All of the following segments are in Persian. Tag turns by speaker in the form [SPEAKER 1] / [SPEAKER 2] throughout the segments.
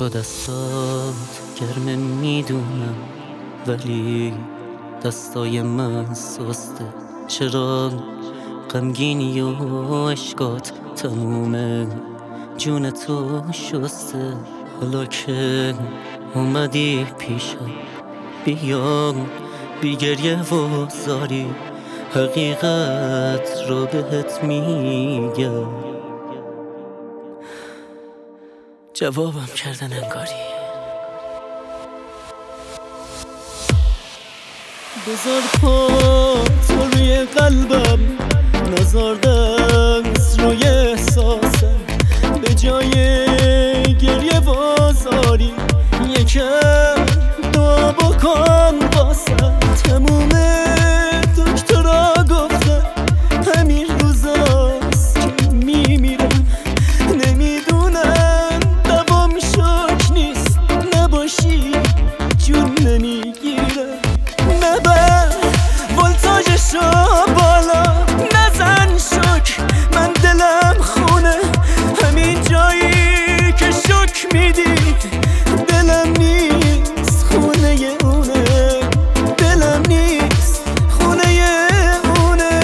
[SPEAKER 1] تو دستات گرمه میدونم، ولی دستای من سسته. چرا غمگینی و عشقات تمومه، جون تو شسته. حالا که اومدی پیشم، بیا بی گریه و زاری، حقیقت رو بهت میگم. جوابم کردن انگاری. بذار پا تو روی قلبم، نذار دست روی احساسم. به جای گریه و زاری یکم دعا بکن واسم. تموم دکترها گفتن همین روزاست که میمیرم. نمیدونم دوام شک نیست، نباشی جون نمیگیرم. نبر ولتاژشو بالا، نزن شک، من دلم خونه. همین جایی که شک میدی دلم نیست، خونه اونه. دلم نیست، خونه اونه.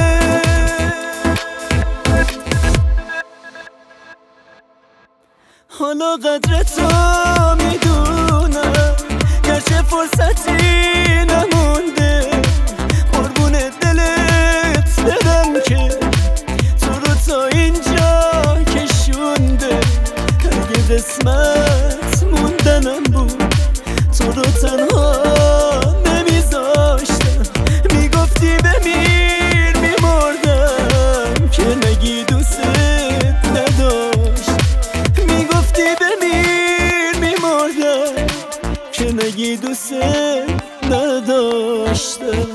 [SPEAKER 1] حالا قدر تو میدونم، گرچه فرصتی نمونده. قربون دلت بدم که تو رو تا اینجا کشونده. اگه قسمت موندنم بود تو رو تنها نمیذاشتم. میگفتی بمیر میمردم که نگی دوست نداشت. میگفتی بمیر میمردم که نگی دوست نداشتم.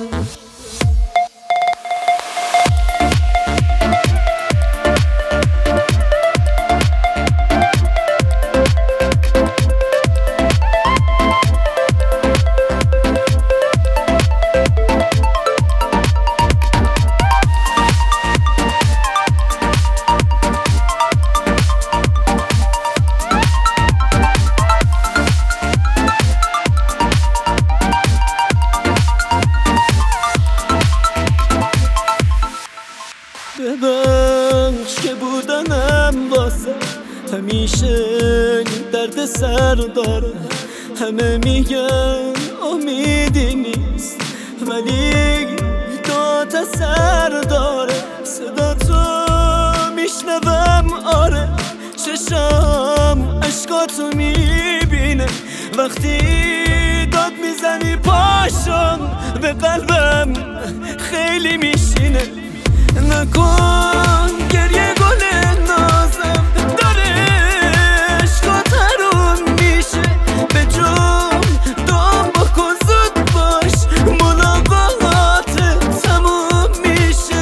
[SPEAKER 1] ببخش که بودنم واسه همیشه درد سر داره. همه میگن امیدی نیست، ولی داد اثر داره. صدا تو میشنوم، آره، چشم عشقاتو میبینه. وقتی داد میزنی پاشم به قلبم خیلی میشینه. نکن گریه گل نازم، داره عشقات حروم میشه. به جون دام بکن زود باش، ملاقاتت تموم میشه.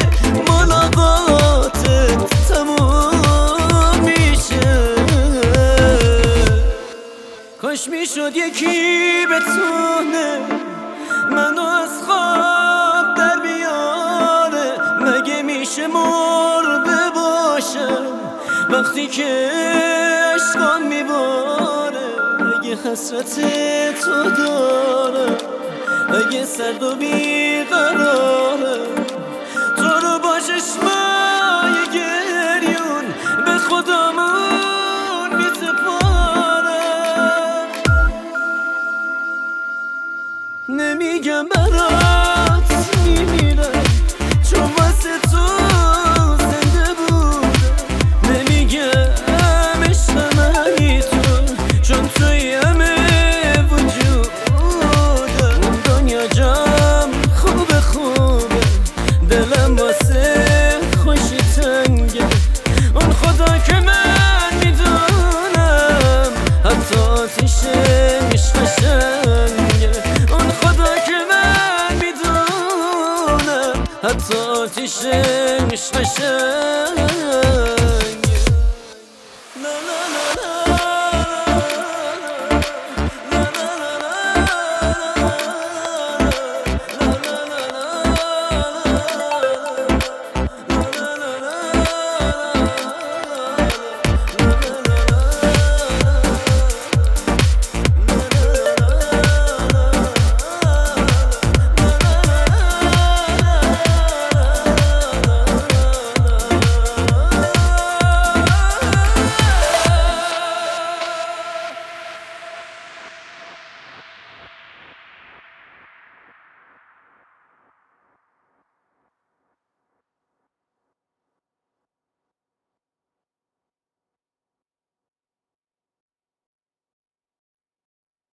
[SPEAKER 1] ملاقاتت تموم میشه. کاش میشد یکی بتونه منو از خواب در بیاره. مگه میشه مرده باشم وقتی که عشقم میباره؟ اگه حسرت تو دارم، اگه سرد و بیقراره، تو رو با چشمای گریون به خودمون میسپارم. نمیگم برات میمیرم چون واسه تو زنده بودم. نمیگم عشق منی تو، چون توی همه وجودم. اون دنیا جام خوبه خوبه، دلم واسه خوشی تنگه. اون خدا که من میدونم حتی آتیشش قشنگه. اون خدا که من میدونم حتی آتیشش قشنگه.